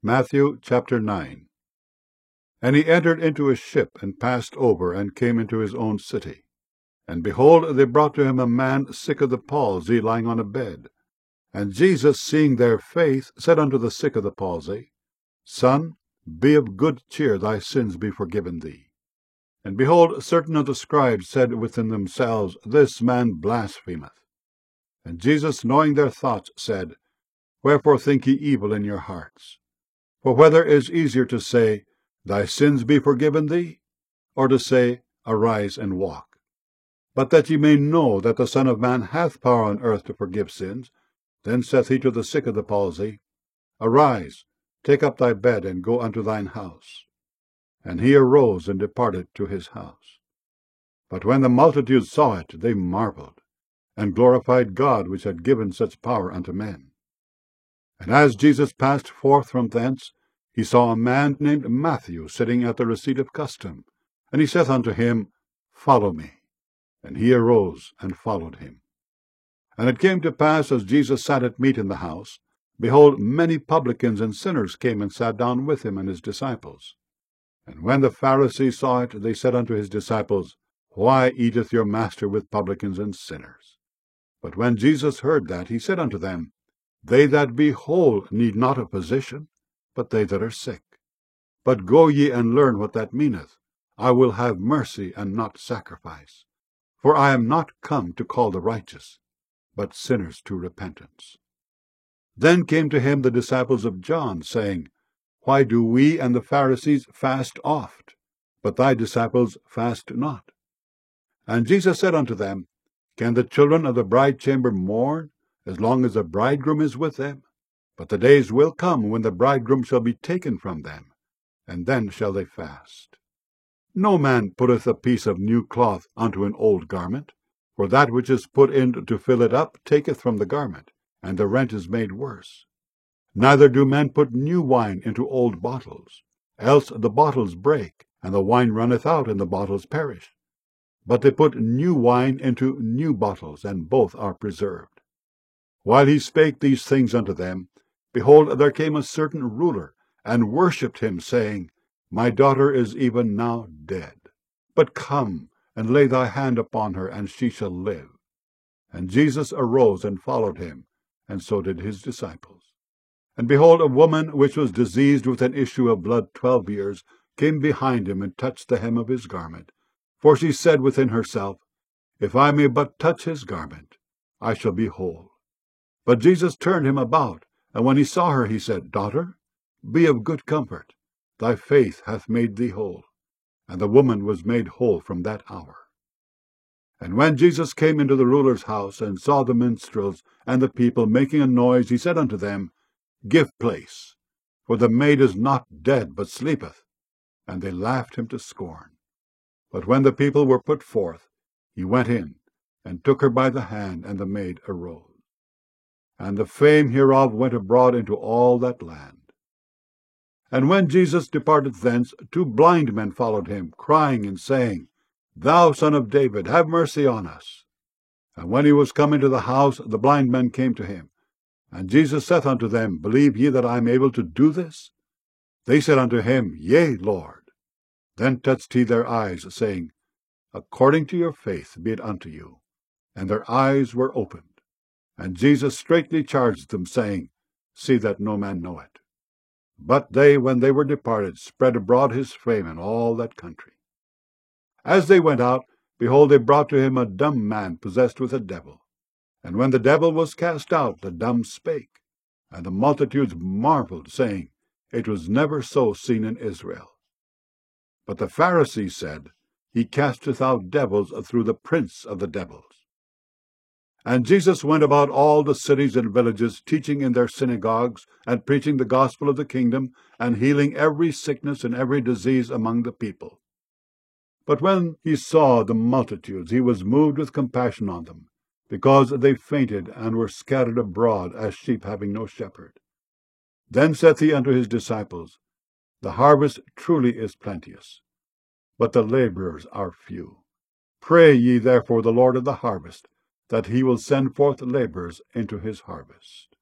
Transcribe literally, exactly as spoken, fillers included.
Matthew chapter nine. And he entered into a ship, and passed over, and came into his own city. And behold, they brought to him a man sick of the palsy, lying on a bed. And Jesus, seeing their faith, said unto the sick of the palsy, Son, be of good cheer, thy sins be forgiven thee. And behold, certain of the scribes said within themselves, This man blasphemeth. And Jesus, knowing their thoughts, said, Wherefore think ye evil in your hearts? For whether is easier to say, Thy sins be forgiven thee, or to say, Arise and walk? But that ye may know that the Son of Man hath power on earth to forgive sins, then saith he to the sick of the palsy, Arise, take up thy bed, and go unto thine house. And he arose and departed to his house. But when the multitude saw it, they marveled, and glorified God, which had given such power unto men. And as Jesus passed forth from thence, he saw a man named Matthew sitting at the receipt of custom. And he saith unto him, Follow me. And he arose and followed him. And it came to pass, as Jesus sat at meat in the house, behold, many publicans and sinners came and sat down with him and his disciples. And when the Pharisees saw it, they said unto his disciples, Why eateth your master with publicans and sinners? But when Jesus heard that, he said unto them, They that be whole need not a physician, but they that are sick. But go ye and learn what that meaneth. I will have mercy and not sacrifice. For I am not come to call the righteous, but sinners to repentance. Then came to him the disciples of John, saying, Why do we and the Pharisees fast oft, but thy disciples fast not? And Jesus said unto them, Can the children of the bridechamber mourn, as long as the bridegroom is with them? But the days will come when the bridegroom shall be taken from them, and then shall they fast. No man putteth a piece of new cloth unto an old garment, for that which is put in to fill it up taketh from the garment, and the rent is made worse. Neither do men put new wine into old bottles, else the bottles break, and the wine runneth out, and the bottles perish. But they put new wine into new bottles, and both are preserved. While he spake these things unto them, behold, there came a certain ruler, and worshipped him, saying, My daughter is even now dead. But come, and lay thy hand upon her, and she shall live. And Jesus arose and followed him, and so did his disciples. And behold, a woman which was diseased with an issue of blood twelve years came behind him, and touched the hem of his garment. For she said within herself, If I may but touch his garment, I shall be whole. But Jesus turned him about, and when he saw her, he said, Daughter, be of good comfort, thy faith hath made thee whole. And the woman was made whole from that hour. And when Jesus came into the ruler's house, and saw the minstrels and the people making a noise, he said unto them, Give place, for the maid is not dead, but sleepeth. And they laughed him to scorn. But when the people were put forth, he went in, and took her by the hand, and the maid arose. And the fame hereof went abroad into all that land. And when Jesus departed thence, two blind men followed him, crying and saying, Thou Son of David, have mercy on us. And when he was come into the house, the blind men came to him. And Jesus saith unto them, Believe ye that I am able to do this? They said unto him, Yea, Lord. Then touched he their eyes, saying, According to your faith be it unto you. And their eyes were opened. And Jesus straitly charged them, saying, See that no man know it. But they, when they were departed, spread abroad his fame in all that country. As they went out, behold, they brought to him a dumb man possessed with a devil. And when the devil was cast out, the dumb spake. And the multitudes marveled, saying, It was never so seen in Israel. But the Pharisees said, He casteth out devils through the prince of the devils. And Jesus went about all the cities and villages, teaching in their synagogues, and preaching the gospel of the kingdom, and healing every sickness and every disease among the people. But when he saw the multitudes, he was moved with compassion on them, because they fainted and were scattered abroad as sheep having no shepherd. Then saith he unto his disciples, The harvest truly is plenteous, but the laborers are few. Pray ye therefore the Lord of the harvest, that he will send forth laborers into his harvest.